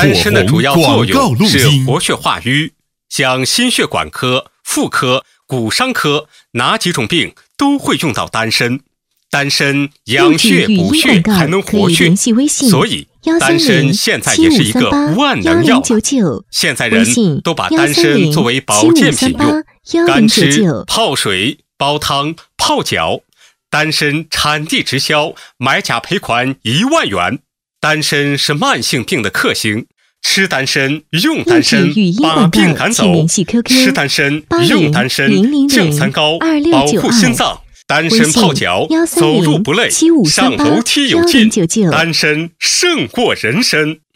丹参的主要作用是活血化瘀，像心血管科、妇科、骨伤科哪几种病都会用到丹参。丹参养血补血还能活血，所以丹参现在也是一个万能药。现在人都把丹参作为保健品用，干吃、泡水、煲汤、泡脚。丹参产地直销，买假赔款1万元。丹参是慢性病的克星，吃丹参用丹参把病赶走，吃丹参用丹参降三高，保护心脏。丹参泡脚，走路不累，上楼梯有劲，丹参胜过人参。